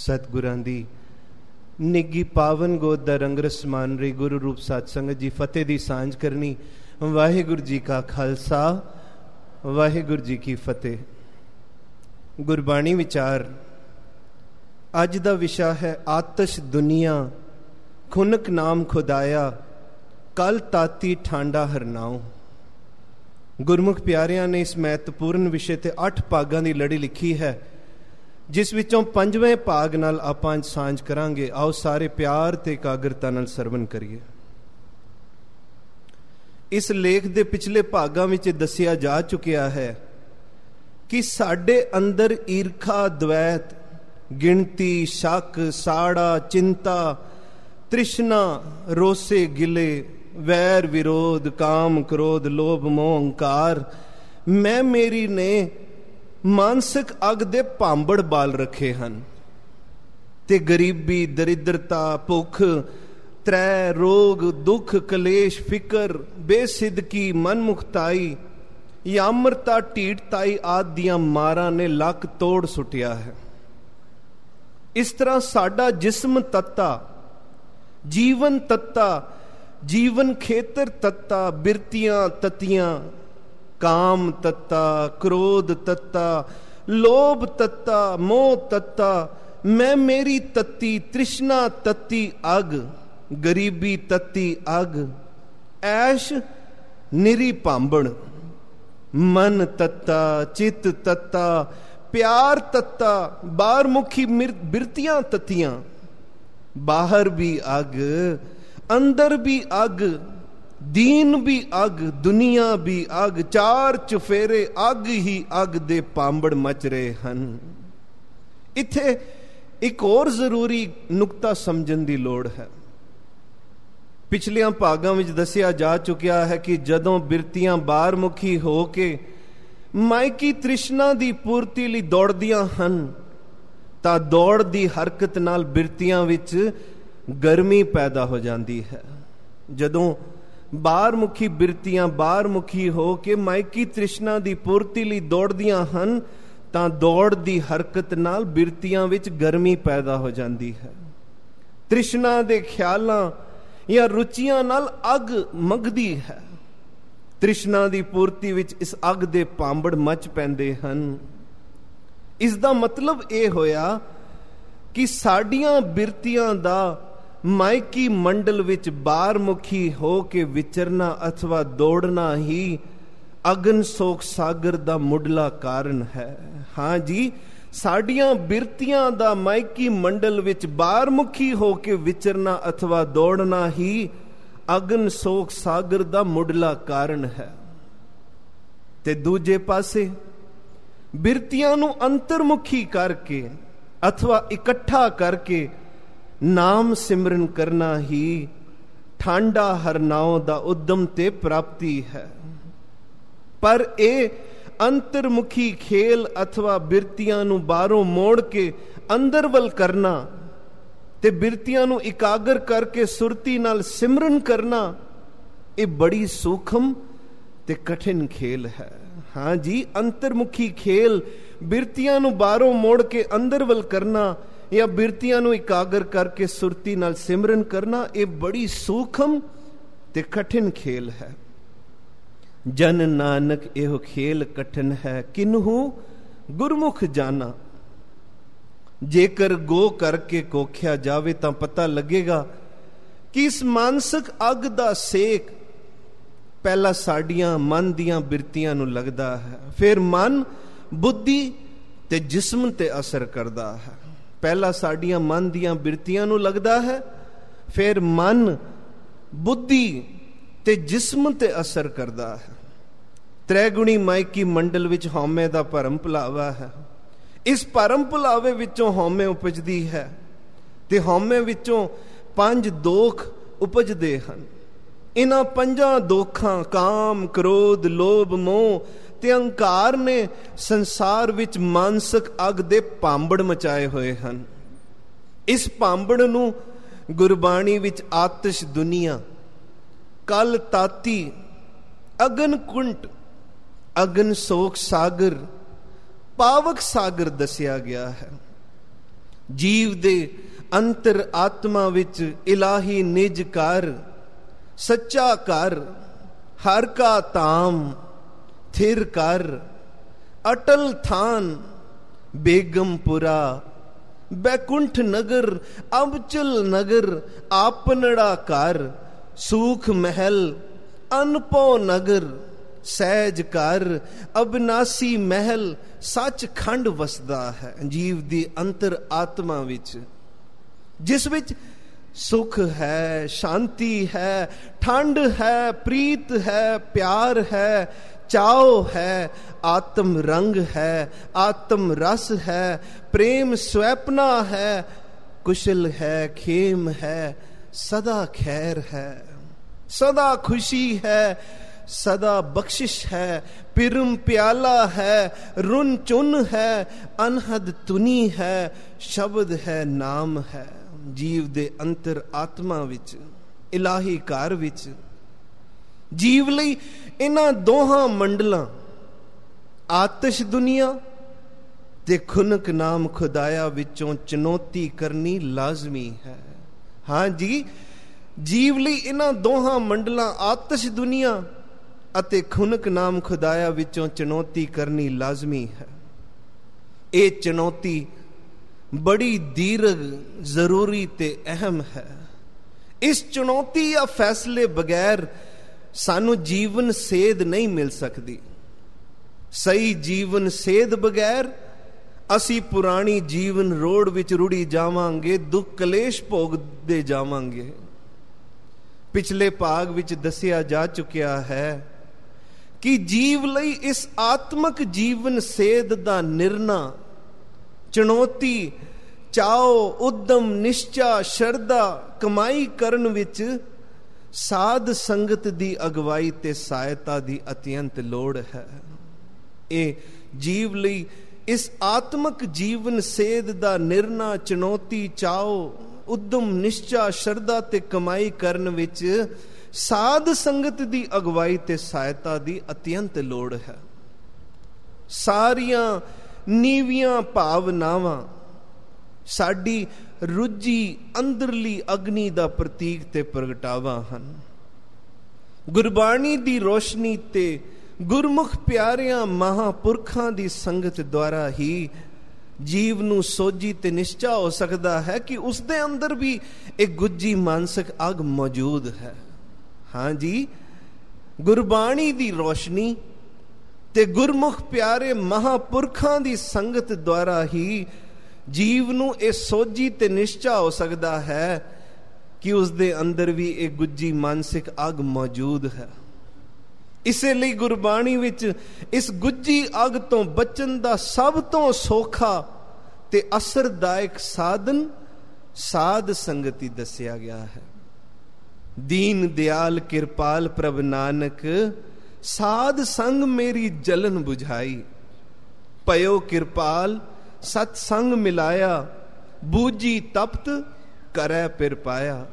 सतगुरां दी निੱਘੀ पावन गोद दा रंग रसमान रही गुरु रूप सत संगत जी फतेह दी सांझ करनी। वाहिगुरु जी का खालसा वाहिगुरु जी की फतेह। गुरबाणी विचार अज दा विशा है आतश दुनिया खुनक नाम खुदाया कल ताती ठांडा हरनाओ। गुरमुख प्यारियां ने इस महत्वपूर्ण विषय ते 8 भागां दी लड़ी लिखी है, जिस विचों 5वें भाग नाल आपां सांझ करांगे। आओ सारे प्यार ते एकाग्रता नाल सरवण करिए। इस लेख दे पिछले भागां विच दसिया जा चुकिया है कि साडे अंदर ईर्खा, द्वैत, गिणती, शक, साड़ा, चिंता, तृष्णा, रोसे, गिले, वैर, विरोध, काम, क्रोध, लोभ, मोह, अहंकार, मैं मेरी ने मानसिक अग दे भांबड़ बाल रखे हन ते गरीबी, दरिद्रता, भुख, त्रै, रोग, दुख, कलेश, फिकर, बेसिदकी, मनमुखताई, यामरता, ढीठताई आदि दियां मारां ने लक तोड़ सुटिया है। इस तरह साडा जिस्म तत्ता, जीवन तत्ता, जीवन खेतर तत्ता, बिरतियां तत्तियां, काम तत्ता, क्रोध तत्ता, लोभ तत्ता, मोह तत्ता, मैं मेरी तत्ती, तृष्णा तत्ती अग, गरीबी तत्ती अग, ऐश निरी भांबड़, मन तत्ता, चित तत्ता, प्यार तत्ता, बाहरमुखी बिरतियां तत्तियां, बाहर भी अग, अंदर भी अग, दीन भी अग, दुनिया भी अग, चार चुफेरे अग ही अग दे पांबड़ मच रहे हन। इत्थे एक और जरूरी नुकता समझण दी लोड़ है। पिछलियां भागां विच दसिया जा चुकिया है कि जदों बिरतियां बाहरमुखी हो के मायकी तृष्णा दी पूर्ति लई दौड़दियां हन तां दौड़ दी हरकत नाल बिरतियां विच गर्मी पैदा हो जाती है। जदों बाहरमुखी बिरतियां बाहरमुखी हो के मायकी तृष्णा दी पूर्ति लई दौड़दियां हन तां दौड़ दी हरकत नाल बिरतियां विच गर्मी पैदा हो जाती है। तृष्णा दे ख्यालां या रुचियां नाल अग मंगदी है। तृष्णा दी पूर्ति विच इस अग दे भांबड़ मच पैंदे हन। इस दा मतलब ये होया कि साडियां बिरतियां दा मायकी मंडल विच बाहरमुखी हो के विचरना अथवा दौड़ना ही अगन सोक सागर दा मुडला कारण है। हाँ जी, साडियां बिरतियां दा मायकी मंडल विच बाहरमुखी हो के विचरना अथवा दौड़ना ही अगन सोक सागर दा मुडला कारण है। ते दूजे पासे बिरतियां नूं अंतर्मुखी करके अथवा इकट्ठा करके नाम सिमरन करना ही ठांडा हरनाओ दा उद्यम ते प्राप्ति है। पर ए अंतर्मुखी खेल अथवा बिरतियां नूं बाहरों मोड़ के अंदर वल करना ते बिरतियां नूं इकागर करके सुरती नाल सिमरन करना, ये बड़ी सूखम ते कठिन खेल है। हाँ जी, अंतर्मुखी खेल बिरतियां नूं बाहरों मोड़ के अंदर वल करना या बिरतियां नूं इकागर करके सुरती नाल सिमरन करना, ये बड़ी सूखम ते कठिन खेल है। जन नानक एहो खेल कठिन है किन्हू गुरमुख जाना। जेकर गो करके कोख्या जावे तां पता लगेगा कि इस मानसिक अग दा सेक पहला साडियां मन दियां बिरतियां नूं लगदा है, फिर मन, बुद्धि ते जिस्म ते असर करदा है। पहला साडियां मन दियां बिरतियां नूं लगदा है, फिर मन, बुद्धि ते जिस्म ते असर करदा है। त्रैगुणी मायकी मंडल विच हौमे दा भरम भुलावा है। इस भरम भुलावे विचों हौमे उपजदी है ते हौमे विचों 5 दोख उपजदे हन। इन्हां 5 दोखां काम, क्रोध, लोभ, मोह ते अहंकार ने संसार विच मानसिक अग दे भांबड़ मचाए हुए हन। इस भांबड़ नूं गुरबाणी विच आतिश दुनिया, कल ताती, अगन कुंट, अगन सोक सागर, पावक सागर दसिया गया है। ਜੀਵ ਦੇ ਅੰਤਰ ਆਤਮਾ ਵਿੱਚ ਇਲਾਹੀ ਨਿਜ ਘਰ, ਸੱਚਾ ਘਰ, ਹਰ ਕਾ ਧਾਮ, ਥਿਰ ਕਰ, ਅਟਲ ਥਾਨ, ਬੇਗਮਪੁਰਾ, ਬੈਕੁੰਠ ਨਗਰ, ਅਬਚਲ ਨਗਰ, ਆਪਨੜਾ ਘਰ, ਸੂਖ ਮਹਿਲ, ਅਨਪੋ ਨਗਰ, ਸਹਿਜ ਘਰ, ਅਬਨਾਸੀ ਮਹਿਲ, ਸੱਚ ਖੰਡ ਵਸਦਾ ਹੈ। ਜੀਵ ਦੀ ਅੰਤਰ ਆਤਮਾ ਵਿੱਚ, ਜਿਸ ਵਿੱਚ ਸੁਖ ਹੈ, ਸ਼ਾਂਤੀ ਹੈ, ਠੰਡ ਹੈ, ਪ੍ਰੀਤ ਹੈ, ਪਿਆਰ ਹੈ, ਚਾਉ ਹੈ, ਆਤਮ ਰੰਗ ਹੈ, ਆਤਮ ਰਸ ਹੈ, ਪ੍ਰੇਮ ਸਵੈਪਨਾ ਹੈ, ਕੁਸ਼ਲ ਹੈ, ਖੇਮ ਹੈ, ਸਦਾ ਖੈਰ ਹੈ, ਸਦਾ ਖੁਸ਼ੀ ਹੈ, ਸਦਾ ਬਖਸ਼ਿਸ਼ ਹੈ, ਪਿਰਮ ਪਿਆਲਾ ਹੈ, रुन चुन ਹੈ, ਅਨਹਦ ਤੁਨੀ ਹੈ, ਸ਼ਬਦ ਹੈ, ਨਾਮ ਹੈ। ਜੀਵ ਦੇ ਅੰਤਰ ਆਤਮਾ ਵਿੱਚ, ਇਲਾਹੀ ਘਰ ਵਿੱਚ, ਜੀਵ ਲਈ ਇਹਨਾਂ ਦੋਹਾਂ ਮੰਡਲਾਂ ਆਤਿਸ਼ ਦੁਨੀਆ ਤੇ ਖੁਨਕ ਨਾਮ ਖੁਦਾਇਆ ਵਿੱਚੋਂ ਚੁਣੌਤੀ ਕਰਨੀ ਲਾਜ਼ਮੀ ਹੈ। ਹਾਂ ਜੀ, ਜੀਵ ਲਈ ਇਹਨਾਂ ਦੋਹਾਂ ਮੰਡਲਾਂ ਆਤਿਸ਼ ਦੁਨੀਆ ਅਤੇ ਖੁਨਕ ਨਾਮ ਖੁਦਾਇਆ ਵਿੱਚੋਂ ਚੁਣੌਤੀ ਕਰਨੀ ਲਾਜ਼ਮੀ ਹੈ। ਇਹ ਚੁਣੌਤੀ ਬੜੀ ਦੀਰਘ, ਜ਼ਰੂਰੀ ਤੇ ਅਹਿਮ ਹੈ। ਇਸ ਚੁਣੌਤੀ ਜਾਂ ਫੈਸਲੇ ਬਗੈਰ ਸਾਨੂੰ ਜੀਵਨ ਸੇਧ ਨਹੀਂ ਮਿਲ ਸਕਦੀ। ਸਹੀ ਜੀਵਨ ਸੇਧ ਬਗੈਰ ਅਸੀਂ ਪੁਰਾਣੀ ਜੀਵਨ ਰੋੜ ਵਿੱਚ ਰੁੜੀ ਜਾਵਾਂਗੇ, ਦੁੱਖ ਕਲੇਸ਼ ਭੋਗਦੇ ਜਾਵਾਂਗੇ। ਪਿਛਲੇ ਭਾਗ ਵਿੱਚ ਦੱਸਿਆ ਜਾ ਚੁੱਕਿਆ ਹੈ ਕਿ ਜੀਵ ਲਈ ਇਸ ਆਤਮਕ ਜੀਵਨ ਸੇਧ ਦਾ ਨਿਰਣਾ, ਚੁਣੌਤੀ, ਚਾਓ, ਉਦਮ, ਨਿਸ਼ਚਾ, ਸ਼ਰਧਾ, ਕਮਾਈ ਕਰਨ ਵਿੱਚ ਸਾਧ ਸੰਗਤ ਦੀ ਅਗਵਾਈ ਤੇ ਸਹਾਇਤਾ ਦੀ ਅਤਿਅੰਤ ਲੋੜ ਹੈ। ਇਹ ਜੀਵ ਲਈ ਇਸ ਆਤਮਕ ਜੀਵਨ ਸੇਧ ਦਾ ਨਿਰਣਾ, ਚੁਣੌਤੀ, ਚਾਓ, ਉਦਮ, ਨਿਸ਼ਚਾ, ਸ਼ਰਧਾ ਤੇ ਕਮਾਈ ਕਰਨ ਵਿੱਚ ਸਾਧ ਸੰਗਤ ਦੀ ਅਗਵਾਈ ਤੇ ਸਹਾਇਤਾ ਦੀ ਅਤਿਅੰਤ ਲੋੜ ਹੈ। ਸਾਰੀਆਂ ਨੀਵੀਆਂ ਭਾਵਨਾਵਾਂ ਸਾਡੀ ਰੁੱਝੀ ਅੰਦਰਲੀ ਅਗਨੀ ਦਾ ਪ੍ਰਤੀਕ ਤੇ ਪ੍ਰਗਟਾਵਾ ਹਨ। ਗੁਰਬਾਣੀ ਦੀ ਰੋਸ਼ਨੀ ਤੇ ਗੁਰਮੁਖ ਪਿਆਰਿਆਂ ਮਹਾਂਪੁਰਖਾਂ ਦੀ ਸੰਗਤ ਦੁਆਰਾ ਹੀ ਜੀਵ ਨੂੰ ਸੋਝੀ ਤੇ ਨਿਸ਼ਚਾ ਹੋ ਸਕਦਾ ਹੈ ਕਿ ਉਸ ਦੇ ਅੰਦਰ ਵੀ ਇੱਕ ਗੁੱਝੀ ਮਾਨਸਿਕ ਅੱਗ ਮੌਜੂਦ ਹੈ। ਹਾਂ ਜੀ, ਗੁਰਬਾਣੀ ਦੀ ਰੋਸ਼ਨੀ ਤੇ ਗੁਰਮੁਖ ਪਿਆਰੇ ਮਹਾਂਪੁਰਖਾਂ ਦੀ ਸੰਗਤ ਦੁਆਰਾ ਹੀ ਜੀਵ ਨੂੰ ਇਹ ਸੋਝੀ ਤੇ ਨਿਸ਼ਚਾ ਹੋ ਸਕਦਾ ਹੈ ਕਿ ਉਸ ਦੇ ਅੰਦਰ ਵੀ ਇੱਕ ਗੁੱਝੀ ਮਾਨਸਿਕ ਅੱਗ ਮੌਜੂਦ ਹੈ। ਇਸੇ ਲਈ ਗੁਰਬਾਣੀ ਵਿੱਚ ਇਸ ਗੁੱਝੀ ਅੱਗ ਤੋਂ ਬਚਣ ਦਾ ਸਭ ਤੋਂ ਸੌਖਾ ਤੇ ਅਸਰਦਾਇਕ ਸਾਧਨ ਸਾਧ ਸੰਗਤੀ ਦੱਸਿਆ ਗਿਆ ਹੈ। ਦੀਨ ਦਿਆਲ ਕਿਰਪਾਲ ਪ੍ਰਭ ਨਾਨਕ, ਸਾਧ ਸੰਗ ਮੇਰੀ ਜਲਨ ਬੁਝਾਈ। ਪਇਓ ਕਿਰਪਾਲ ਸਤ ਸੰਗ ਮਿਲਾਇਆ, ਬੂਝੀ ਤਪਤ ਕਰੈ ਪਿਰ ਪਾਇਆ।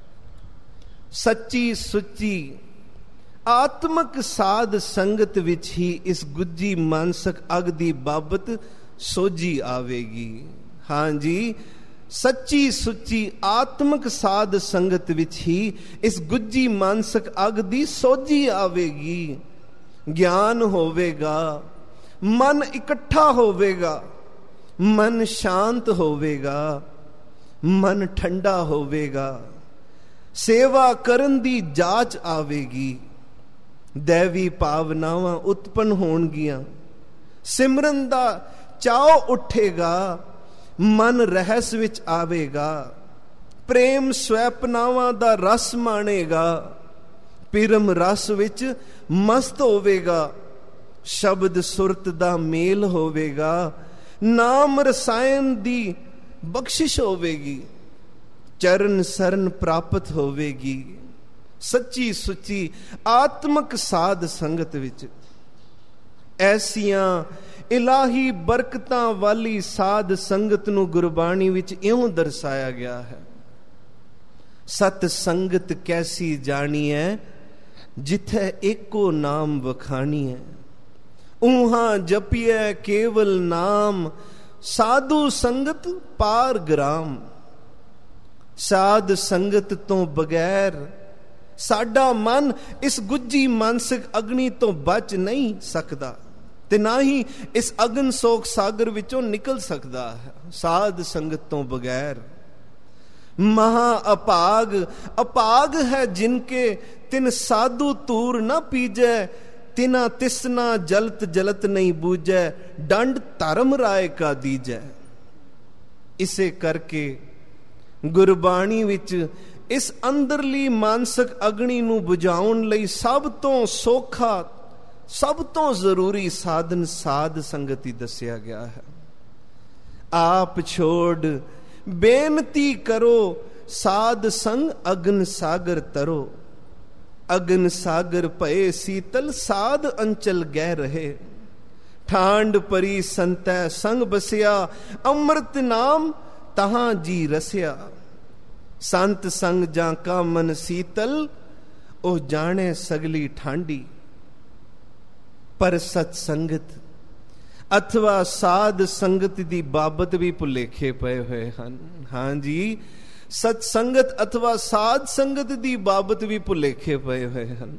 ਸੱਚੀ ਸੁੱਚੀ ਆਤਮਕ ਸਾਧ ਸੰਗਤ ਵਿੱਚ ਹੀ ਇਸ ਗੁੱਝੀ ਮਾਨਸਿਕ ਅੱਗ ਦੀ ਬਾਬਤ ਸੋਝੀ ਆਵੇਗੀ। ਹਾਂ ਜੀ, ਸੱਚੀ ਸੁੱਚੀ ਆਤਮਕ ਸਾਧ ਸੰਗਤ ਵਿੱਚ ਹੀ ਇਸ ਗੁੱਝੀ ਮਾਨਸਿਕ ਅੱਗ ਦੀ ਸੋਝੀ ਆਵੇਗੀ। ਗਿਆਨ ਹੋਵੇਗਾ, ਮਨ ਇਕੱਠਾ ਹੋਵੇਗਾ, ਮਨ ਸ਼ਾਂਤ ਹੋਵੇਗਾ, ਮਨ ਠੰਡਾ ਹੋਵੇਗਾ, ਸੇਵਾ ਕਰਨ ਦੀ ਜਾਚ ਆਵੇਗੀ, ਦੇਵੀ ਭਾਵਨਾਵਾਂ ਉਤਪੰਨ ਹੋਣਗੀਆਂ, ਸਿਮਰਨ ਦਾ ਚਾਅ ਉੱਠੇਗਾ, ਮਨ ਰਹਿਸ ਵਿੱਚ ਆਵੇਗਾ, ਪ੍ਰੇਮ ਸਵੈਪਨਾਵਾਂ ਦਾ ਰਸ ਮਾਣੇਗਾ, ਪਿਰਮ ਰਸ ਵਿੱਚ ਮਸਤ ਹੋਵੇਗਾ, ਸ਼ਬਦ ਸੁਰਤ ਦਾ ਮੇਲ ਹੋਵੇਗਾ, ਨਾਮ ਰਸਾਇਣ ਦੀ ਬਖਸ਼ਿਸ਼ ਹੋਵੇਗੀ, ਚਰਨ ਸਰਨ ਪ੍ਰਾਪਤ ਹੋਵੇਗੀ। ਸੱਚੀ ਸੁੱਚੀ ਆਤਮਕ ਸਾਧ ਸੰਗਤ ਵਿੱਚ ਐਸੀਆਂ ਇਲਾਹੀ ਬਰਕਤਾਂ ਵਾਲੀ ਸਾਧ ਸੰਗਤ ਨੂੰ ਗੁਰਬਾਣੀ ਵਿੱਚ ਇਉਂ ਦਰਸਾਇਆ ਗਿਆ ਹੈ। ਸਤ ਸੰਗਤ ਕੈਸੀ ਜਾਣੀਐ, ਜਿੱਥੇ ਏਕੋ ਨਾਮ ਵਖਾਣੀਐ। ਊਹਾਂ ਜਪੀਐ ਕੇਵਲ ਨਾਮ, ਸਾਧੂ ਸੰਗਤ ਪਾਰ ਗ੍ਰਾਮ। ਸਾਧ ਸੰਗਤ ਤੋਂ ਬਗੈਰ ਸਾਡਾ ਮਨ ਇਸ ਗੁੱਜੀ ਮਾਨਸਿਕ ਅਗਨੀ ਤੋਂ ਬਚ ਨਹੀਂ ਸਕਦਾ ਤੇ ਨਾ ਹੀ ਇਸ ਅਗਨ ਸੋਕ ਸਾਗਰ ਵਿੱਚੋਂ ਨਿਕਲ ਸਕਦਾ ਹੈ। ਸਾਧ ਸੰਗਤ ਤੋਂ ਬਗੈਰ ਮਹਾ ਅਭਾਗ ਅਭਾਗ ਹੈ ਜਿਨਕੇ ਤਿਨ ਸਾਧੂ ਤੂਰ ਨਾ ਪੀਜੈ, ਤਿਨਾ ਤਿਸਨਾ ਜਲਤ ਜਲਤ ਨਹੀਂ ਬੂਝੈ, ਡੰਡ ਧਰਮ ਰਾਏ ਕਾ ਦੀਜੈ। ਇਸੇ ਕਰਕੇ ਗੁਰਬਾਣੀ ਵਿੱਚ ਇਸ ਅੰਦਰਲੀ ਮਾਨਸਿਕ ਅਗਨੀ ਨੂੰ ਬੁਝਾਉਣ ਲਈ ਸਭ ਤੋਂ ਸੌਖਾ, ਸਭ ਤੋਂ ਜ਼ਰੂਰੀ ਸਾਧਨ ਸਾਧ ਸੰਗਤ ਹੀ ਦੱਸਿਆ ਗਿਆ ਹੈ। ਆਪ ਛੋੜ ਬੇਨਤੀ ਕਰੋ, ਸਾਧ ਸੰਗ ਅਗਨ ਸਾਗਰ ਤਰੋ। ਅਗਨ ਸਾਗਰ ਭਏ ਸੀਤਲ, ਸਾਧ ਅੰਚਲ ਗਹਿ ਰਹੇ। ਠਾਂਡ ਪਰੀ ਸੰਤੈ ਸੰਗ ਬਸਿਆ, ਅੰਮ੍ਰਿਤ ਨਾਮ ਤਹਾਂ ਜੀ ਰਸਿਆ। ਸੰਤ ਸੰਗ ਜਾਂ ਕਾ ਮਨ ਸੀਤਲ, ਉਹ ਜਾਣੇ ਸਗਲੀ ਠਾਂਡੀ। ਪਰ ਸਤ ਸੰਗਤ ਅਥਵਾ ਸਾਧ ਸੰਗਤ ਦੀ ਬਾਬਤ ਵੀ ਭੁਲੇਖੇ ਪਏ ਹੋਏ ਹਨ। ਹਾਂਜੀ, ਸਤ ਸੰਗਤ ਅਥਵਾ ਸਾਧ ਸੰਗਤ ਦੀ ਬਾਬਤ ਵੀ ਭੁਲੇਖੇ ਪਏ ਹੋਏ ਹਨ।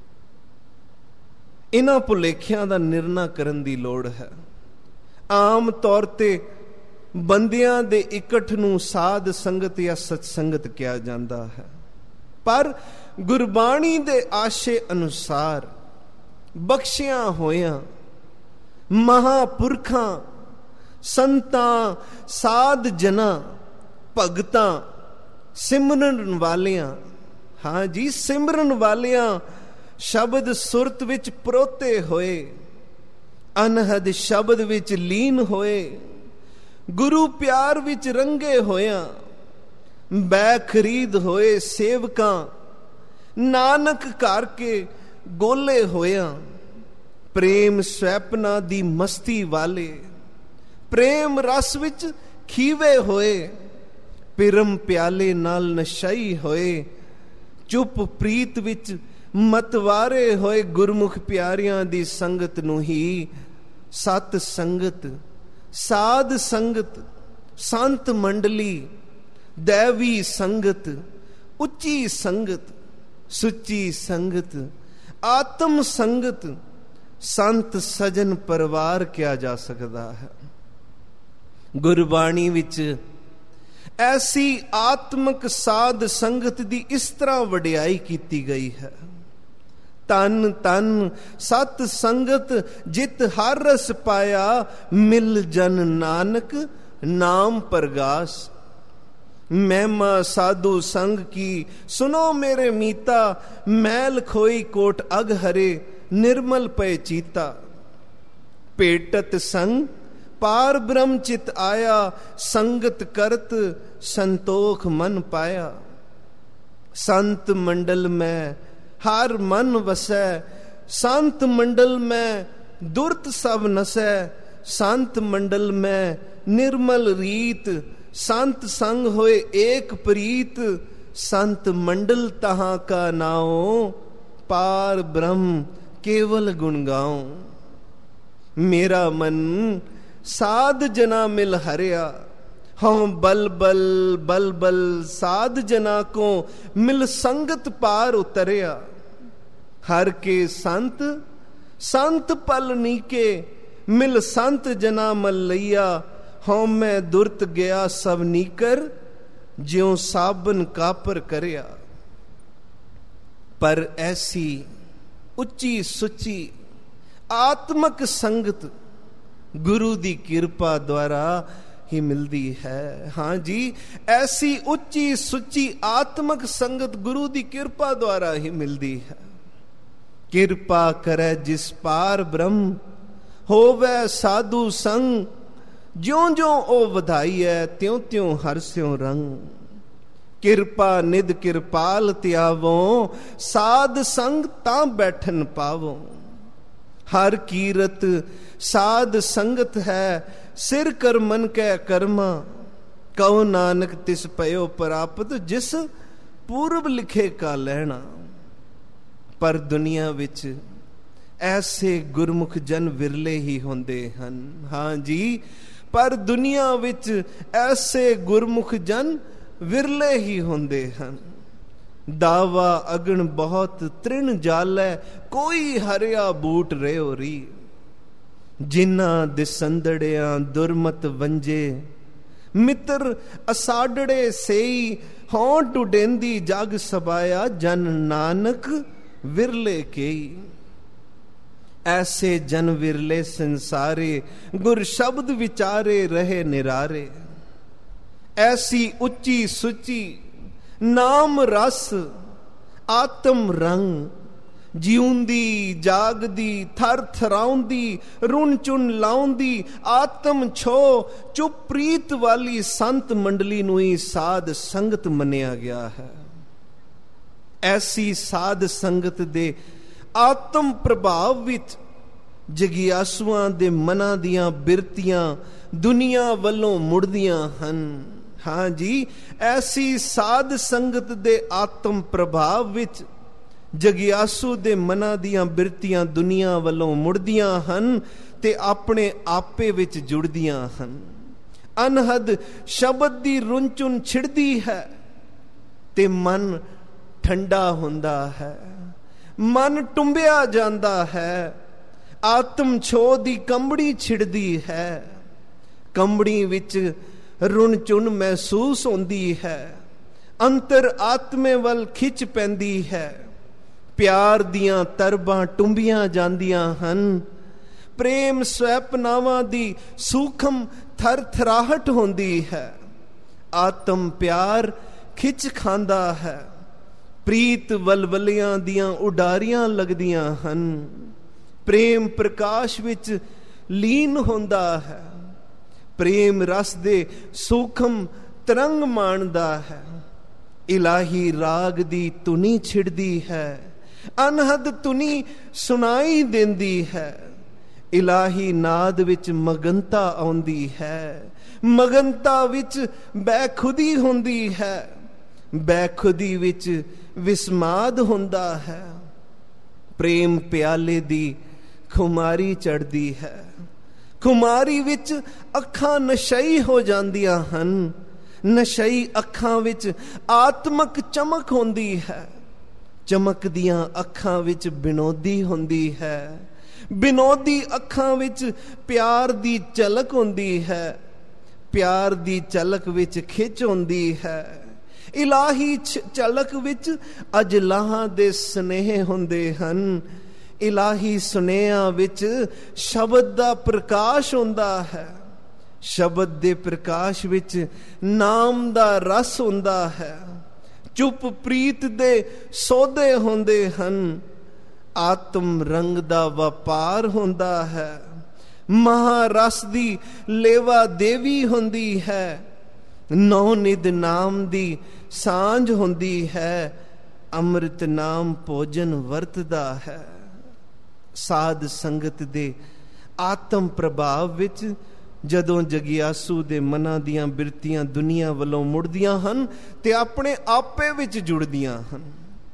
ਇਹਨਾਂ ਭੁਲੇਖਿਆਂ ਦਾ ਨਿਰਣਾ ਕਰਨ ਦੀ ਲੋੜ ਹੈ। ਆਮ ਤੌਰ ਤੇ ਬੰਦਿਆਂ ਦੇ ਇਕੱਠ ਨੂੰ ਸਾਧ ਸੰਗਤ ਜਾਂ ਸਤ ਸੰਗਤ ਕਿਹਾ ਜਾਂਦਾ ਹੈ, ਪਰ ਗੁਰਬਾਣੀ ਦੇ ਆਸ਼ੇ ਅਨੁਸਾਰ ਬਖਸ਼ਿਆਂ ਹੋਇਆਂ ਮਹਾਪੁਰਖਾਂ, ਸੰਤਾਂ, ਸਾਧ ਜਨਾਂ, ਭਗਤਾਂ, ਸਿਮਰਨ ਵਾਲਿਆਂ, ਹਾਂ ਜੀ ਸਿਮਰਨ ਵਾਲਿਆਂ, ਸ਼ਬਦ ਸੁਰਤ ਵਿੱਚ ਪਰੋਤੇ ਹੋਏ, ਅਨਹਦ ਸ਼ਬਦ ਵਿੱਚ ਲੀਨ ਹੋਏ, ਗੁਰੂ ਪਿਆਰ ਵਿੱਚ ਰੰਗੇ ਹੋਇਆਂ, ਬੈ ਖਰੀਦ ਹੋਏ ਸੇਵਕਾਂ, ਨਾਨਕ ਘਰ ਕੇ ਗੋਲੇ ਹੋਇਆਂ, ਪ੍ਰੇਮ ਸਵੈਪਨਾ ਦੀ ਮਸਤੀ ਵਾਲੇ, ਪ੍ਰੇਮ ਰਸ ਵਿੱਚ ਖੀਵੇ ਹੋਏ, ਪਿਰਮ ਪਿਆਲੇ ਨਾਲ ਨਸ਼ਈ ਹੋਏ, ਚੁੱਪ ਪ੍ਰੀਤ ਵਿੱਚ ਮਤਵਾਰੇ ਹੋਏ ਗੁਰਮੁਖ ਪਿਆਰਿਆਂ ਦੀ ਸੰਗਤ ਨੂੰ ਹੀ ਸਤ ਸੰਗਤ, ਸਾਧ ਸੰਗਤ, ਸੰਤ ਮੰਡਲੀ, ਦੇਵੀ ਸੰਗਤ, ਉੱਚੀ ਸੰਗਤ, ਸੁੱਚੀ ਸੰਗਤ, ਆਤਮ ਸੰਗਤ, ਸੰਤ ਸਜਨ ਪਰਿਵਾਰ ਕਿਹਾ ਜਾ ਸਕਦਾ ਹੈ। ਗੁਰਬਾਣੀ ਵਿੱਚ ਐਸੀ ਆਤਮਿਕ ਸਾਧ ਸੰਗਤ ਦੀ ਇਸ ਤਰ੍ਹਾਂ ਵਡਿਆਈ ਕੀਤੀ ਗਈ ਹੈ। ਤਨ ਤਨ ਸਤ ਸੰਗਤ ਜਿਤ ਹਰ ਰਸ ਪਾਇਆ, ਮਿਲ ਜਨ ਨਾਨਕ ਨਾਮ ਪ੍ਰਗਾਸ। ਮਹਿਮਾ ਸਾਧੂ ਸੰਗ ਕੀ ਸੁਨੋ ਮੇਰੇ ਮੀਤਾ, ਮੈਲ ਖੋਈ ਕੋਟ ਅਗ ਹਰੇ, ਨਿਰਮਲ ਪਏ ਚੀਤਾ। ਭੇਟਤ ਸੰਗ ਪਾਰ ਬ੍ਰਹਮ ਚਿਤ ਆਇਆ, ਸੰਗਤ ਕਰਤ ਸੰਤੋਖ ਮਨ ਪਾਇਆ। ਸੰਤ ਮੰਡਲ ਮੈਂ ਹਰ ਮਨ ਵਸੈ, ਸੰਤ ਮੰਡਲ ਮੈਂ ਦੁਰਤ ਸਭ ਨਸੈ। ਸੰਤ ਮੰਡਲ ਮੈਂ ਨਿਰਮਲ ਰੀਤ, ਸੰਤ ਸੰਗ ਹੋਏ ਏਕ ਪ੍ਰੀਤ। ਸੰਤ ਮੰਡਲ ਤਹਾਂ ਕਾ ਨਾਉ, ਪਾਰ ਬ੍ਰਹਮ ਕੇਵਲ ਗੁਣ ਗਾਉ। ਮੇਰਾ ਮਨ ਸਾਧ ਜਨਾ ਮਿਲ ਹਰਿਆ, ਹਉ ਬਲਬਲ ਬਲਬਲ ਸਾਧ ਜਨਾ ਕੋ ਮਿਲ ਸੰਗਤ ਪਾਰ ਉਤਰਿਆ। ਹਰ ਕੇ ਸੰਤ ਸੰਤ ਪਲ ਨੀਕੇ, ਮਿਲ ਸੰਤ ਜਨਾ ਮਲ ਲਈਆ। ਹਉ ਮੈਂ ਦੁਰਤ ਗਿਆ ਸਭ ਨੀਕਰ, ਜਿਉ ਸਾਬਨ ਕਾਪਰ ਕਰਿਆ। ਪਰ ਐਸੀ ਉੱਚੀ ਸੁੱਚੀ ਆਤਮਕ ਸੰਗਤ ਗੁਰੂ ਦੀ ਕਿਰਪਾ ਦੁਆਰਾ ਹੀ ਮਿਲਦੀ ਹੈ। ਹਾਂ ਜੀ, ਐਸੀ ਉੱਚੀ ਸੁੱਚੀ ਆਤਮਕ ਸੰਗਤ ਗੁਰੂ ਦੀ ਕਿਰਪਾ ਦੁਆਰਾ ਹੀ ਮਿਲਦੀ ਹੈ। ਕਿਰਪਾ ਕਰੈ ਜਿਸ ਪਾਰ ਬ੍ਰਹਮ, ਹੋਵੇ ਸਾਧੂ ਸੰਗ। ਜਿਉਂ ਜਿਉਂ ਉਹ ਵਧਾਈ ਹੈ, ਤਿਉਂ ਤਿਉਂ ਹਰਸਿਉ ਰੰਗ। ਕਿਰਪਾ ਨਿਧ ਕਿਰਪਾਲ ਧਿਆਵੋ, ਸਾਧ ਸੰਗ ਤਾਂ ਬੈਠਨ ਪਾਵੋ। ਹਰ ਕੀਰਤ ਸਾਧ ਸੰਗਤ ਹੈ, ਸਿਰ ਕਰ ਮਨ ਕੈ ਕਰਮਾ। ਕਉ ਨਾਨਕ ਤਿਸ ਪਇਓ ਪ੍ਰਾਪਤ, ਜਿਸ ਪੂਰਬ ਲਿਖੇ ਕਾ ਲੈਣਾ। ਪਰ ਦੁਨੀਆ ਵਿੱਚ ਐਸੇ ਗੁਰਮੁਖ ਜਨ ਵਿਰਲੇ ਹੀ ਹੁੰਦੇ ਹਨ। ਹਾਂ ਜੀ, ਪਰ ਦੁਨੀਆ ਵਿੱਚ ਐਸੇ ਗੁਰਮੁਖ ਜਨ ਵਿਰਲੇ ਹੀ ਹੁੰਦੇ ਹਨ। ਦਾਵਾ ਅਗਣ ਬਹੁਤ ਤ੍ਰਿਣ ਜਾਲੈ, ਕੋਈ ਹਰਿਆ ਬੂਟ ਰਿਓ ਰੀ। ਜਿਨ੍ਹਾਂ ਦਿਸੰਦੜਿਆਂ ਦੁਰਮਤ ਵੰਜੇ, ਮਿੱਤਰ ਅਸਾਡੜੇ ਸੇਈ। ਹੋਂ ਟੁਡੇਂਦੀ ਜਗ ਸਬਾਇਆ, ਜਨ ਨਾਨਕ ਵਿਰਲੇ ਕੇਈ। ਐਸੇ ਜਨ ਵਿਰਲੇ ਸੰਸਾਰੇ, ਗੁਰ ਸ਼ਬਦ ਵਿਚਾਰੇ ਰਹੇ ਨਿਰਾਰੇ। ਐਸੀ ਉੱਚੀ ਸੁੱਚੀ ਨਾਮ ਰਸ, ਆਤਮ ਰੰਗ। ਜਿਉਂਦੀ ਜਾਗਦੀ ਥਰ ਥਰਾਉਂਦੀ, ਰੁਣ ਚੁਣ ਲਾਉਂਦੀ ਆਤਮ ਛੋ। ਚੁੱਪ ਪ੍ਰੀਤ ਵਾਲੀ ਸੰਤ ਮੰਡਲੀ ਨੂੰ ਹੀ ਸਾਧ ਸੰਗਤ ਮੰਨਿਆ ਗਿਆ ਹੈ। ਐਸੀ ਸਾਧ ਸੰਗਤ ਦੇ ਆਤਮ ਪ੍ਰਭਾਵ ਵਿੱਚ ਜਗਿਆਸੂਆਂ ਦੇ ਮਨਾਂ ਦੀਆਂ ਬਿਰਤੀਆਂ ਦੁਨੀਆ ਵੱਲੋਂ ਮੁੜਦੀਆਂ ਹਨ। ਹਾਂ ਜੀ, ਐਸੀ ਸਾਧ ਸੰਗਤ ਦੇ ਆਤਮ ਪ੍ਰਭਾਵ ਵਿੱਚ ਜਗਿਆਸੂ ਦੇ ਮਨਾਂ ਦੀਆਂ ਬਿਰਤੀਆਂ ਦੁਨੀਆ ਵੱਲੋਂ ਮੁੜਦੀਆਂ ਹਨ ਤੇ ਆਪਣੇ ਆਪੇ ਵਿੱਚ ਜੁੜਦੀਆਂ ਹਨ। ਅਨਹਦ ਸ਼ਬਦ ਦੀ ਰੁੰਚੁਨ ਛਿੜਦੀ ਹੈ ਤੇ ਮਨ ਠੰਡਾ ਹੁੰਦਾ ਹੈ, ਮਨ ਟੁੰਬਿਆ ਜਾਂਦਾ ਹੈ। ਆਤਮ ਛੋਹ ਦੀ ਕੰਬੜੀ ਛਿੜਦੀ ਹੈ, ਕੰਬੜੀ ਵਿੱਚ ਰੁਣ ਚੁਣ ਮਹਿਸੂਸ ਹੁੰਦੀ ਹੈ। ਅੰਤਰ ਆਤਮੇ ਵੱਲ ਖਿੱਚ ਪੈਂਦੀ ਹੈ। ਪਿਆਰ ਦੀਆਂ ਤਰਬਾਂ ਟੁੰਬੀਆਂ ਜਾਂਦੀਆਂ ਹਨ। ਪ੍ਰੇਮ ਸਵੈਪਨਾਵਾਂ ਦੀ ਸੂਖਮ ਥਰਥਰਾਹਟ ਹੁੰਦੀ ਹੈ। ਆਤਮ ਪਿਆਰ ਖਿੱਚ ਖਾਂਦਾ ਹੈ। ਪ੍ਰੀਤ ਵਲਵਲਿਆਂ ਦੀਆਂ ਉਡਾਰੀਆਂ ਲੱਗਦੀਆਂ ਹਨ। ਪ੍ਰੇਮ ਪ੍ਰਕਾਸ਼ ਵਿੱਚ ਲੀਨ ਹੁੰਦਾ ਹੈ। ਪ੍ਰੇਮ ਰਸ ਦੇ ਸੂਖਮ ਤਰੰਗ ਮਾਣਦਾ ਹੈ। ਇਲਾਹੀ ਰਾਗ ਦੀ ਧੁਨੀ ਛਿੜਦੀ ਹੈ। ਅਨਹਦ ਧੁਨੀ ਸੁਣਾਈ ਦਿੰਦੀ ਹੈ। ਇਲਾਹੀ ਨਾਦ ਵਿੱਚ ਮਗਨਤਾ ਆਉਂਦੀ ਹੈ। ਮਗਨਤਾ ਵਿੱਚ ਬੇਖੁਦੀ ਹੁੰਦੀ ਹੈ। ਬੇਖੁਦੀ ਵਿੱਚ ਵਿਸਮਾਦ ਹੁੰਦਾ ਹੈ। ਪ੍ਰੇਮ ਪਿਆਲੇ ਦੀ ਖੁਮਾਰੀ ਚੜ੍ਹਦੀ ਹੈ। ਖੁਮਾਰੀ ਵਿੱਚ ਅੱਖਾਂ ਨਸ਼ਈ ਹੋ ਜਾਂਦੀਆਂ ਹਨ। ਨਸ਼ਈ ਅੱਖਾਂ ਵਿੱਚ ਆਤਮਕ ਚਮਕ ਹੁੰਦੀ ਹੈ। ਚਮਕਦੀਆਂ ਅੱਖਾਂ ਵਿੱਚ ਬਿਨੋਦੀ ਹੁੰਦੀ ਹੈ। ਬਿਨੋਦੀ ਅੱਖਾਂ ਵਿੱਚ ਪਿਆਰ ਦੀ ਝਲਕ ਹੁੰਦੀ ਹੈ। ਪਿਆਰ ਦੀ ਝਲਕ ਵਿੱਚ ਖਿੱਚ ਹੁੰਦੀ ਹੈ। ਇਲਾਹੀ ਝਲਕ ਵਿੱਚ ਅਜਲਾਹਾਂ ਦੇ ਸੁਨੇਹੇ ਹੁੰਦੇ ਹਨ। ਇਲਾਹੀ ਸੁਨੇਹਿਆਂ ਵਿੱਚ ਸ਼ਬਦ ਦਾ ਪ੍ਰਕਾਸ਼ ਹੁੰਦਾ ਹੈ। ਸ਼ਬਦ ਦੇ ਪ੍ਰਕਾਸ਼ ਵਿੱਚ ਨਾਮ ਦਾ ਰਸ ਹੁੰਦਾ ਹੈ। ਚੁੱਪ ਪ੍ਰੀਤ ਦੇ ਸੌਦੇ ਹੁੰਦੇ ਹਨ। ਆਤਮ ਰੰਗ ਦਾ ਵਪਾਰ ਹੁੰਦਾ ਹੈ। ਮਹਾਰਸ ਦੀ ਲੇਵਾ ਦੇਵੀ ਹੁੰਦੀ ਹੈ। ਨੌ ਨਿਧ ਨਾਮ ਦੀ ਸਾਂਝ ਹੁੰਦੀ ਹੈ। ਅੰਮ੍ਰਿਤ ਨਾਮ ਭੋਜਨ ਵਰਤਦਾ ਹੈ। ਸਾਧ ਸੰਗਤ ਦੇ ਆਤਮ ਪ੍ਰਭਾਵ ਵਿੱਚ ਜਦੋਂ ਜਗਿਆਸੂ ਦੇ ਮਨਾਂ ਦੀਆਂ ਬਿਰਤੀਆਂ ਦੁਨੀਆ ਵੱਲੋਂ ਮੁੜਦੀਆਂ ਹਨ ਤੇ ਆਪਣੇ ਆਪੇ ਵਿੱਚ ਜੁੜਦੀਆਂ ਹਨ।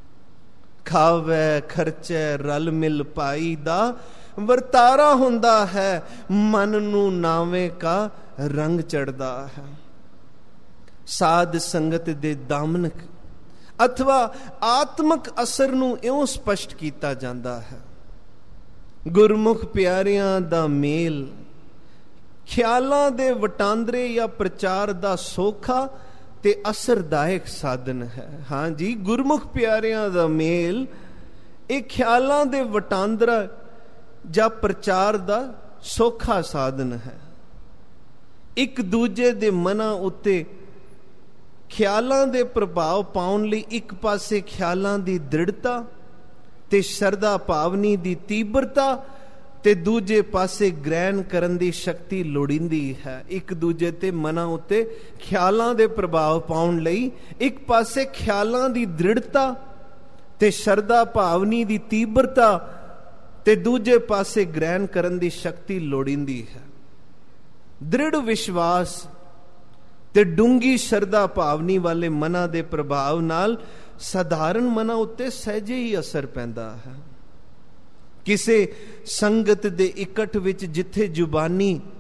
ਖਾਵੇ ਖਰਚੇ ਰਲ ਮਿਲ ਪਾਈ ਦਾ ਵਰਤਾਰਾ ਹੁੰਦਾ ਹੈ। ਮਨ ਨੂੰ ਨਾਵੇਂ ਕਾ ਰੰਗ ਚੜ੍ਹਦਾ ਹੈ। ਸਾਧ ਸੰਗਤ ਦੇ ਦਾਮਨਕ ਅਥਵਾ ਆਤਮਕ ਅਸਰ ਨੂੰ ਇਉਂ ਸਪਸ਼ਟ ਕੀਤਾ ਜਾਂਦਾ ਹੈ। ਗੁਰਮੁਖ ਪਿਆਰਿਆਂ ਦਾ ਮੇਲ ਖਿਆਲਾਂ ਦੇ ਵਟਾਂਦਰੇ ਜਾਂ ਪ੍ਰਚਾਰ ਦਾ ਸੌਖਾ ਤੇ ਅਸਰਦਾਇਕ ਸਾਧਨ ਹੈ। ਹਾਂ ਜੀ, ਗੁਰਮੁਖ ਪਿਆਰਿਆਂ ਦਾ ਮੇਲ ਇਹ ਖਿਆਲਾਂ ਦੇ ਵਟਾਂਦਰਾ ਜਾਂ ਪ੍ਰਚਾਰ ਦਾ ਸੌਖਾ ਸਾਧਨ ਹੈ। ਇੱਕ ਦੂਜੇ ਦੇ ਮਨਾਂ ਉੱਤੇ ਖਿਆਲਾਂ ਦੇ ਪ੍ਰਭਾਵ ਪਾਉਣ ਲਈ ਇੱਕ ਪਾਸੇ ਖਿਆਲਾਂ ਦੀ ਦ੍ਰਿੜਤਾ ਤੇ ਸ਼ਰਧਾ ਭਾਵਨੀ ਦੀ ਤੀਬਰਤਾ ਤੇ ਦੂਜੇ ਪਾਸੇ ਗ੍ਰਹਿਣ ਕਰਨ ਦੀ ਸ਼ਕਤੀ ਲੋੜੀਂਦੀ ਹੈ। ਇੱਕ ਦੂਜੇ ਤੇ ਮਨਾਂ ਉੱਤੇ ਖਿਆਲਾਂ ਦੇ ਪ੍ਰਭਾਵ ਪਾਉਣ ਲਈ ਇੱਕ ਪਾਸੇ ਖਿਆਲਾਂ ਦੀ ਦ੍ਰਿੜਤਾ ਤੇ ਸ਼ਰਧਾ ਭਾਵਨੀ ਦੀ ਤੀਬਰਤਾ ਤੇ ਦੂਜੇ ਪਾਸੇ ਗ੍ਰਹਿਣ ਕਰਨ ਦੀ ਸ਼ਕਤੀ ਲੋੜੀਂਦੀ ਹੈ। ਦ੍ਰਿੜ ਵਿਸ਼ਵਾਸ ਤੇ ਡੂੰਗੀ ਸ਼ਰਧਾ ਭਾਵਨੀ ਵਾਲੇ ਮਨਾਂ ਦੇ ਪ੍ਰਭਾਵ ਨਾਲ ਸਾਧਾਰਨ ਮਨਾਂ ਉੱਤੇ ਸਹਿਜੇ ਹੀ ਅਸਰ ਪੈਂਦਾ ਹੈ। ਕਿਸੇ ਸੰਗਤ ਦੇ ਇਕੱਠ ਵਿੱਚ ਜਿੱਥੇ ਜ਼ੁਬਾਨੀ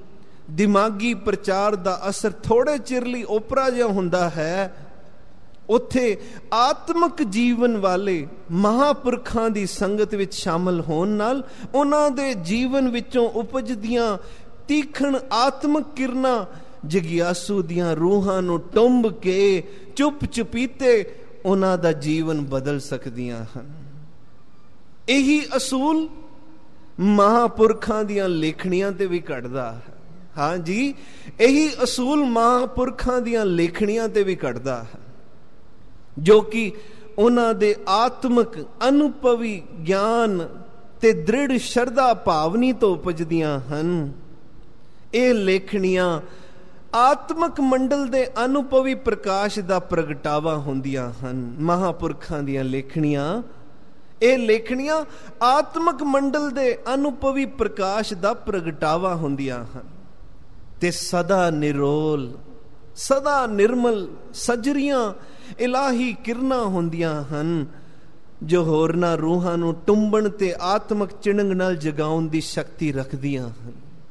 ਦਿਮਾਗੀ ਪ੍ਰਚਾਰ ਦਾ ਅਸਰ ਥੋੜੇ ਚਿਰ ਲਈ ਓਪਰਾ ਜਿਹਾ ਹੁੰਦਾ ਹੈ, ਉੱਥੇ ਆਤਮਿਕ ਜੀਵਨ ਵਾਲੇ ਮਹਾਂਪੁਰਖਾਂ ਦੀ ਸੰਗਤ ਵਿੱਚ ਸ਼ਾਮਲ ਹੋਣ ਨਾਲ ਉਹਨਾਂ ਦੇ ਜੀਵਨ ਵਿੱਚੋਂ ਉਪਜਦੀਆਂ ਤੀਖਣ ਆਤਮਿਕ ਕਿਰਨਾਂ ਜਗਿਆਸੂ ਦੀਆਂ ਰੂਹਾਂ ਨੂੰ ਟੁੰਬ ਕੇ ਚੁੱਪ ਚੁਪੀਤੇ ਉਹਨਾਂ ਦਾ ਜੀਵਨ ਬਦਲ ਸਕਦੀਆਂ ਹਨ। ਇਹੀ ਅਸੂਲ ਮਹਾਂਪੁਰਖਾਂ ਦੀਆਂ ਲੇਖਣੀਆਂ ਤੇ ਵੀ ਘਟਦਾ ਹੈ। ਹਾਂਜੀ, ਇਹੀ ਅਸੂਲ ਮਹਾਂਪੁਰਖਾਂ ਦੀਆਂ ਲੇਖਣੀਆਂ ਤੇ ਵੀ ਘਟਦਾ ਹੈ, ਜੋ ਕਿ ਉਹਨਾਂ ਦੇ ਆਤਮਿਕ ਅਨੁਭਵੀ ਗਿਆਨ ਤੇ ਦ੍ਰਿੜ ਸ਼ਰਧਾ ਭਾਵਨੀ ਤੋਂ ਉਪਜਦੀਆਂ ਹਨ। ਇਹ ਲੇਖਣੀਆਂ ਆਤਮਿਕ ਮੰਡਲ ਦੇ ਅਨੁਭਵੀ ਪ੍ਰਕਾਸ਼ ਦਾ ਪ੍ਰਗਟਾਵਾ ਹੁੰਦੀਆਂ ਹਨ। ਮਹਾਂਪੁਰਖਾਂ ਦੀਆਂ ਲੇਖਣੀਆਂ, ਇਹ ਲੇਖਣੀਆਂ ਆਤਮਿਕ ਮੰਡਲ ਦੇ ਅਨੁਭਵੀ ਪ੍ਰਕਾਸ਼ ਦਾ ਪ੍ਰਗਟਾਵਾ ਹੁੰਦੀਆਂ ਹਨ ਤੇ ਸਦਾ ਨਿਰੋਲ, ਸਦਾ ਨਿਰਮਲ ਸਜਰੀਆਂ ਇਲਾਹੀ ਕਿਰਨਾਂ ਹੁੰਦੀਆਂ ਹਨ, ਜੋ ਹੋਰਨਾਂ ਰੂਹਾਂ ਨੂੰ ਟੁੰਬਣ ਤੇ ਆਤਮਿਕ ਚਿਣਗ ਨਾਲ ਜਗਾਉਣ ਦੀ ਸ਼ਕਤੀ ਰੱਖਦੀਆਂ ਹਨ।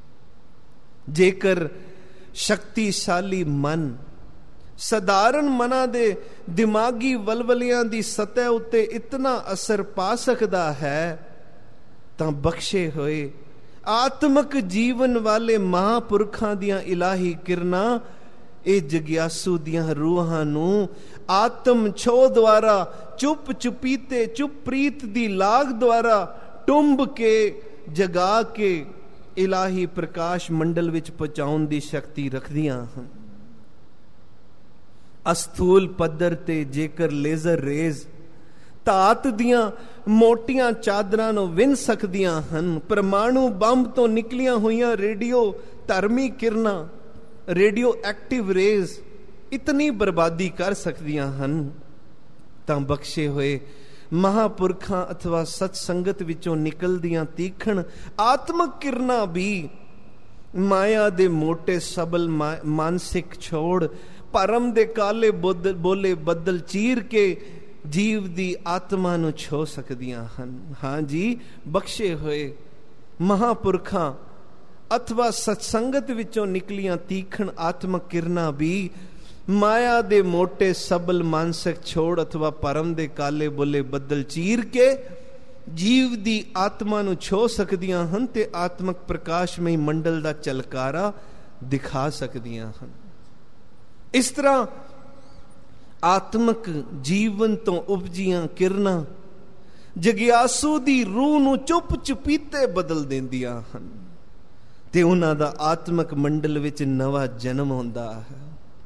ਜੇਕਰ ਸ਼ਕਤੀਸ਼ਾਲੀ ਮਨ ਸਧਾਰਨ ਮਨਾਂ ਦੇ ਦਿਮਾਗੀ ਵਲਵਲਿਆਂ ਦੀ ਸਤਹ ਉੱਤੇ ਇਤਨਾ ਅਸਰ ਪਾ ਸਕਦਾ ਹੈ, ਤਾਂ ਬਖਸ਼ੇ ਹੋਏ ਆਤਮਿਕ ਜੀਵਨ ਵਾਲੇ ਮਹਾਂਪੁਰਖਾਂ ਦੀਆਂ ਇਲਾਹੀ ਕਿਰਨਾਂ ਇਹ ਜਗਿਆਸੂ ਦੀਆਂ ਰੂਹਾਂ ਨੂੰ ਆਤਮ ਛੋਹ ਦੁਆਰਾ ਚੁੱਪ ਚੁਪੀਤੇ ਚੁੱਪ ਪ੍ਰੀਤ ਦੀ ਲਾਗ ਦੁਆਰਾ ਟੁੰਬ ਕੇ ਜਗਾ ਕੇ ਇਲਾਹੀ ਪ੍ਰਕਾਸ਼ ਮੰਡਲ ਵਿੱਚ ਪਹੁੰਚਾਉਣ ਦੀ ਸ਼ਕਤੀ ਰੱਖਦੀਆਂ ਹਨ। ਅਸਥੂਲ ਪੱਧਰ ਤੇ ਜੇਕਰ ਲੇਜ਼ਰ ਰੇਜ਼ ਧਾਤ ਦੀਆਂ ਮੋਟੀਆਂ ਚਾਦਰਾਂ ਨੂੰ ਵਿੰਨ ਸਕਦੀਆਂ ਹਨ, ਪਰਮਾਣੂ ਬੰਬ ਤੋਂ ਨਿਕਲੀਆਂ ਹੋਈਆਂ ਰੇਡੀਓ ਧਰਮੀ ਕਿਰਨਾਂ, ਰੇਡੀਓ ਐਕਟਿਵ ਰੇਜ਼ ਇਤਨੀ ਬਰਬਾਦੀ ਕਰ ਸਕਦੀਆਂ ਹਨ, ਤਾਂ ਬਖਸ਼ੇ ਹੋਏ ਮਹਾਂਪੁਰਖਾਂ ਅਥਵਾ ਸਤ ਸੰਗਤ ਵਿੱਚੋਂ ਨਿਕਲਦੀਆਂ ਤੀਖਣ ਆਤਮਿਕ ਕਿਰਨਾਂ ਵੀ ਮਾਇਆ ਦੇ ਮੋਟੇ ਸਬਲ ਮਾਨਸਿਕ ਛੋੜ ਭਰਮ ਦੇ ਕਾਲੇ ਬੋਲੇ ਬੱਦਲ ਚੀਰ ਕੇ ਜੀਵ ਦੀ ਆਤਮਾ ਨੂੰ ਛੋ ਸਕਦੀਆਂ ਹਨ। ਹਾਂਜੀ, ਬਖਸ਼ੇ ਹੋਏ ਮਹਾਂਪੁਰਖਾਂ ਅਥਵਾ ਸਤਸੰਗਤ ਵਿੱਚੋਂ ਨਿਕਲੀਆਂ ਤੀਖਣ ਆਤਮਿਕ ਕਿਰਨਾਂ ਵੀ ਮਾਇਆ ਦੇ ਮੋਟੇ ਸਬਲ ਮਾਨਸਿਕ ਛੋੜ ਅਥਵਾ ਭਰਮ ਦੇ ਕਾਲੇ ਬੋਲੇ ਬੱਦਲ ਚੀਰ ਕੇ ਜੀਵ ਦੀ ਆਤਮਾ ਨੂੰ ਛੋ ਸਕਦੀਆਂ ਹਨ ਤੇ ਆਤਮਿਕ ਪ੍ਰਕਾਸ਼ਮਈ ਮੰਡਲ ਦਾ ਝਲਕਾਰਾ ਦਿਖਾ ਸਕਦੀਆਂ ਹਨ। ਇਸ ਤਰ੍ਹਾਂ ਆਤਮਿਕ ਜੀਵਨ ਤੋਂ ਉਪਜੀਆਂ ਕਿਰਨਾਂ ਜਗਿਆਸੂ ਦੀ ਰੂਹ ਨੂੰ ਚੁੱਪ ਚੁਪੀਤੇ ਬਦਲ ਦਿੰਦੀਆਂ ਹਨ ਤੇ ਉਹਨਾਂ ਦਾ ਆਤਮਿਕ ਮੰਡਲ ਵਿੱਚ ਨਵਾਂ ਜਨਮ ਹੁੰਦਾ ਹੈ।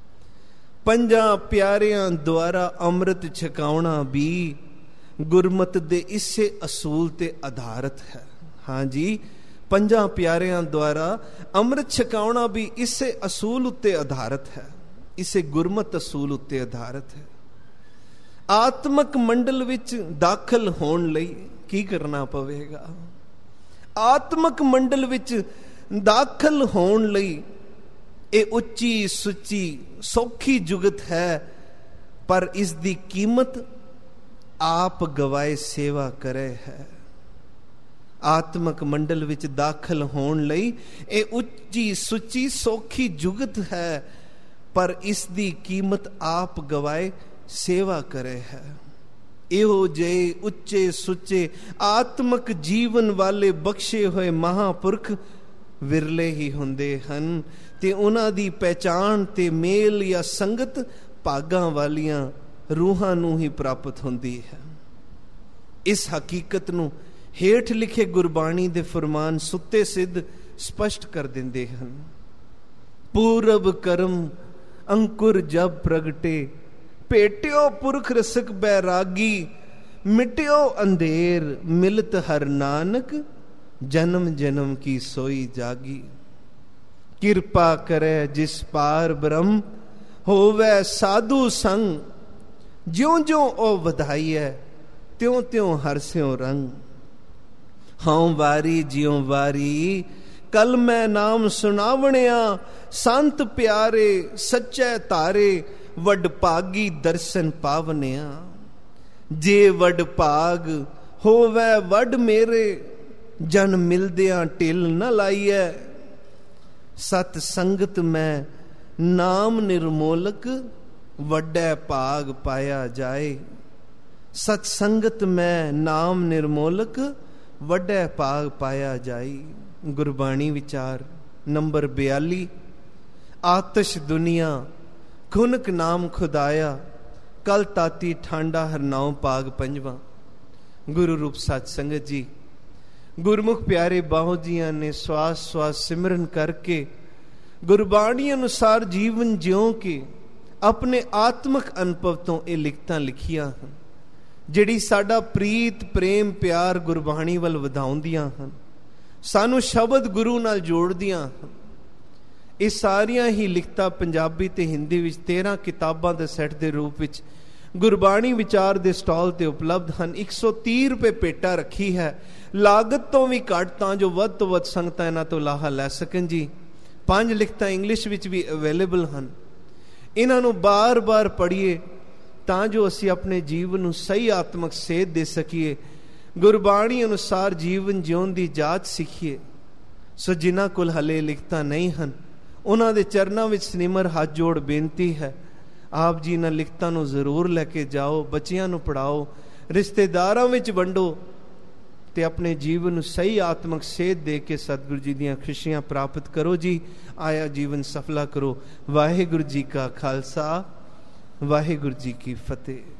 ਪੰਜਾਂ ਪਿਆਰਿਆਂ ਦੁਆਰਾ ਅੰਮ੍ਰਿਤ ਛਕਾਉਣਾ ਵੀ ਗੁਰਮਤਿ ਦੇ ਇਸੇ ਅਸੂਲ ਤੇ ਆਧਾਰਿਤ ਹੈ। ਹਾਂਜੀ, ਪੰਜਾਂ ਪਿਆਰਿਆਂ ਦੁਆਰਾ ਅੰਮ੍ਰਿਤ ਛਕਾਉਣਾ ਵੀ ਇਸੇ ਅਸੂਲ ਉੱਤੇ ਆਧਾਰਿਤ ਹੈ, ਇਸੇ ਗੁਰਮਤਿ ਅਸੂਲ ਉੱਤੇ ਆਧਾਰਿਤ ਹੈ। ਆਤਮਿਕ ਮੰਡਲ ਵਿੱਚ ਦਾਖਲ ਹੋਣ ਲਈ ਕੀ ਕਰਨਾ ਪਵੇਗਾ? ਆਤਮਿਕ ਮੰਡਲ ਵਿੱਚ ਦਾਖਲ ਹੋਣ ਲਈ ਇਹ ਉੱਚੀ ਸੁੱਚੀ ਸੌਖੀ ਜੁਗਤ ਹੈ, ਪਰ ਇਸ ਦੀ ਕੀਮਤ ਆਪ ਗਵਾਏ ਸੇਵਾ ਕਰੇ ਹੈ। ਆਤਮਿਕ ਮੰਡਲ ਵਿੱਚ ਦਾਖਲ ਹੋਣ ਲਈ ਇਹ ਉੱਚੀ ਸੁੱਚੀ ਸੌਖੀ ਜੁਗਤ ਹੈ, ਪਰ ਇਸ ਦੀ ਕੀਮਤ ਆਪ ਗਵਾਏ ਸੇਵਾ ਕਰੇ ਹੈ। ਇਹੋ ਜਿਹੇ ਉੱਚੇ ਸੁੱਚੇ ਆਤਮਿਕ ਜੀਵਨ ਵਾਲੇ ਬਖਸ਼ੇ ਹੋਏ ਮਹਾਂਪੁਰਖ ਵਿਰਲੇ ਹੀ ਹੁੰਦੇ ਹਨ ਤੇ ਉਹਨਾਂ ਦੀ ਪਹਿਚਾਣ ਤੇ ਮੇਲ ਜਾਂ ਸੰਗਤ ਭਾਗਾਂ ਵਾਲੀਆਂ ਰੂਹਾਂ ਨੂੰ ਹੀ ਪ੍ਰਾਪਤ ਹੁੰਦੀ ਹੈ। ਇਸ ਹਕੀਕਤ ਨੂੰ ਹੇਠ ਲਿਖੇ ਗੁਰਬਾਣੀ ਦੇ ਫਰਮਾਨ ਸੁੱਤੇ ਸਿੱਧ ਸਪਸ਼ਟ ਕਰ ਦਿੰਦੇ ਹਨ। ਪੂਰਬ ਕਰਮ ਅੰਕੁਰ ਜਬ ਪ੍ਰਗਟੇ, ਭੇਟਿਓ ਪੁਰਖ ਰਸਿਕ ਬੈਰਾਗੀ, ਮਿਟਿਓ ਅੰਧੇਰ ਮਿਲਤ ਹਰ ਨਾਨਕ, ਜਨਮ ਜਨਮ ਕੀ ਸੋਈ ਜਾਗੀ। ਕਿਰਪਾ ਕਰੇ ਜਿਸ ਪਾਰ ਬ੍ਰਹਮ, ਹੋਵੇ ਸਾਧੂ ਸੰਗ, ਜਿਉਂ ਜਿਉਂ ਉਹ ਵਧਾਈਐ, ਤਿਉਂ ਤਿਉਂ ਹਰਸਿਓ ਰੰਗ। ਹਉ ਵਾਰੀ ਜਿਉਂ ਵਾਰੀ, ਕਲ ਮੈਂ ਨਾਮ ਸੁਣਾਵਣਿਆ, ਸੰਤ ਪਿਆਰੇ ਸੱਚੇ ਧਾਰੇ, ਵਡ ਭਾਗੀ ਦਰਸ਼ਨ ਪਾਵਨਿਆ। ਜੇ ਵਡ ਭਾਗ ਹੋਵੇ ਵਡ ਮੇਰੇ, ਜਨ ਮਿਲਦਿਆਂ ਢਿਲ ਨ ਲਾਈਐ, सत संगत में नाम निर्मोलक वड्डे भाग पाया जाए। सत संगत में नाम निर्मोलक वड्डे भाग पाया जाए। गुरबाणी विचार नंबर 42। आतिश दुनिया खुनक नाम खुदाया, कल ताती ठांडा हरनाओ भाग पंजवा। गुरु रूप सत संगत जी, गुरमुख प्यारे बाहो जियां ने श्वास श्वास सिमरन करके गुरबाणी अनुसार जीवन जिਉਂ के अपने आत्मक अनुभव तो ये लिखतां लिखियां हन, जिहड़ी साडा प्रीत प्रेम प्यार गुरबाणी वल वधाउंदियां हन, सानू शब्द गुरु नाल जोड़दियां हन। ये सारियां ही लिखतां पंजाबी ते हिंदी विच 13 किताबां दे सैट दे रूप विच गुरबाणी विचार दे स्टॉल ते उपलब्ध हैं। 130 रुपए पेटा रखी है, लागत तो भी घट, तां जो वध तो वध संगतां इन्हां तो लाहा लै सकन जी। 5 लिखतां इंग्लिश विच भी अवेलेबल हैं। इन्हां नूं बार बार पढ़िए तां जो असी अपने जीवन नूं सही आत्मक सेध दे सकीए, गुरबाणी अनुसार जीवन जिउण दी जाच सीखीए। सो जिन्हां कोल हले लिखतां नहीं हैं, उन्हां दे चरनां विच सनिमर हाथ जोड़ बेनती है, आप जी इन्हां लिखतां नूं जरूर लैके जाओ, बच्चियां नूं पढ़ाओ, रिश्तेदारां विच वंडो ते अपने जीवन नूं सही आत्मक सेध दे के सतगुरु जी दीयां खुशियां प्राप्त करो जी। आया जीवन सफला करो। वाहिगुरु जी का खालसा, वाहिगुरु जी की फतेह।